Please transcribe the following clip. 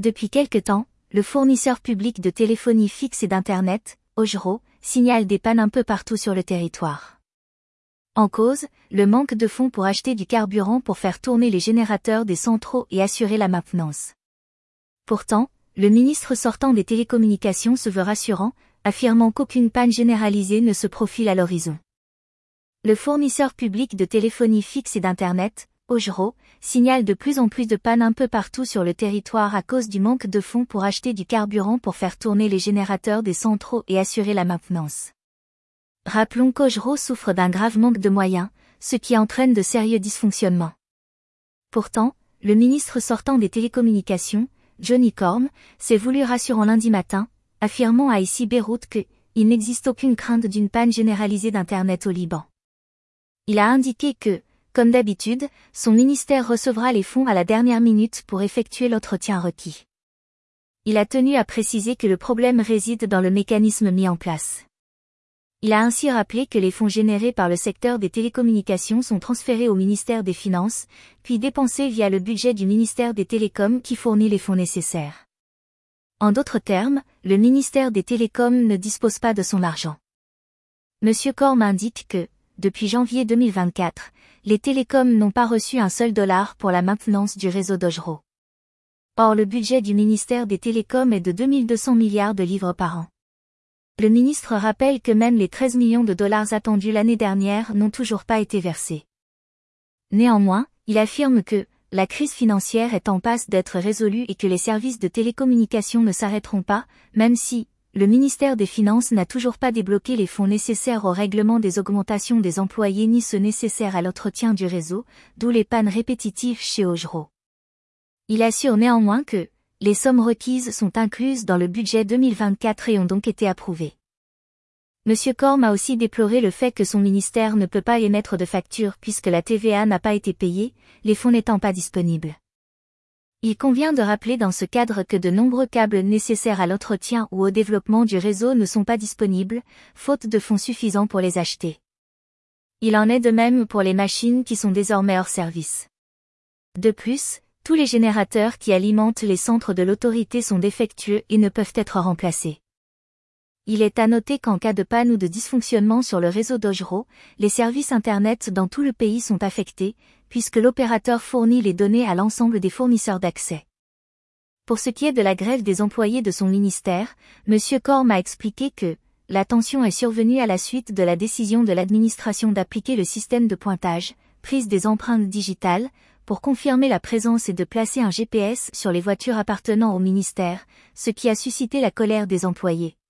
Depuis quelque temps, le fournisseur public de téléphonie fixe et d'Internet, Ojro, signale des pannes un peu partout sur le territoire. En cause, le manque de fonds pour acheter du carburant pour faire tourner les générateurs des centraux et assurer la maintenance. Pourtant, le ministre sortant des télécommunications se veut rassurant, affirmant qu'aucune panne généralisée ne se profile à l'horizon. Le fournisseur public de téléphonie fixe et d'Internet, Ojro, signale de plus en plus de pannes un peu partout sur le territoire à cause du manque de fonds pour acheter du carburant pour faire tourner les générateurs des centraux et assurer la maintenance. Rappelons qu'Ojro souffre d'un grave manque de moyens, ce qui entraîne de sérieux dysfonctionnements. Pourtant, le ministre sortant des télécommunications, Johnny Corm, s'est voulu rassurant lundi matin, affirmant à ICI Beyrouth qu'il n'existe aucune crainte d'une panne généralisée d'Internet au Liban. Il a indiqué que, comme d'habitude, son ministère recevra les fonds à la dernière minute pour effectuer l'entretien requis. Il a tenu à préciser que le problème réside dans le mécanisme mis en place. Il a ainsi rappelé que les fonds générés par le secteur des télécommunications sont transférés au ministère des Finances, puis dépensés via le budget du ministère des Télécoms qui fournit les fonds nécessaires. En d'autres termes, le ministère des Télécoms ne dispose pas de son argent. Monsieur Corm indique que, depuis janvier 2024, les télécoms n'ont pas reçu un seul dollar pour la maintenance du réseau d'Ojro. Or le budget du ministère des Télécoms est de 2200 milliards de livres par an. Le ministre rappelle que même les 13 millions de dollars attendus l'année dernière n'ont toujours pas été versés. Néanmoins, il affirme que la crise financière est en passe d'être résolue et que les services de télécommunication ne s'arrêteront pas, même si le ministère des Finances n'a toujours pas débloqué les fonds nécessaires au règlement des augmentations des employés ni ceux nécessaires à l'entretien du réseau, d'où les pannes répétitives chez Ojro. Il assure néanmoins que les sommes requises sont incluses dans le budget 2024 et ont donc été approuvées. Monsieur Corm a aussi déploré le fait que son ministère ne peut pas émettre de facture puisque la TVA n'a pas été payée, les fonds n'étant pas disponibles. Il convient de rappeler dans ce cadre que de nombreux câbles nécessaires à l'entretien ou au développement du réseau ne sont pas disponibles, faute de fonds suffisants pour les acheter. Il en est de même pour les machines qui sont désormais hors service. De plus, tous les générateurs qui alimentent les centres de l'autorité sont défectueux et ne peuvent être remplacés. Il est à noter qu'en cas de panne ou de dysfonctionnement sur le réseau d'Ojro, les services Internet dans tout le pays sont affectés, puisque l'opérateur fournit les données à l'ensemble des fournisseurs d'accès. Pour ce qui est de la grève des employés de son ministère, M. Corm a expliqué que la tension est survenue à la suite de la décision de l'administration d'appliquer le système de pointage, prise des empreintes digitales, pour confirmer la présence et de placer un GPS sur les voitures appartenant au ministère, ce qui a suscité la colère des employés.